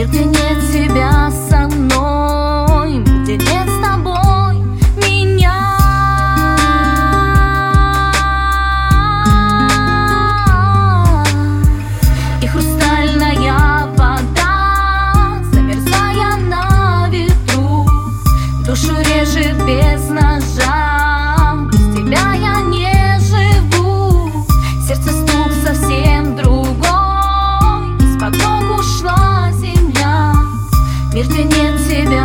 Мир, где нет тебя со мной, мир, где нет с тобой меня. И хрустальная вода, замерзая на ветру, душу режет без ножа. Без тебя я не живу. Сердце стук совсем другой, из-под ног ушла земля. Мир, где нет тебя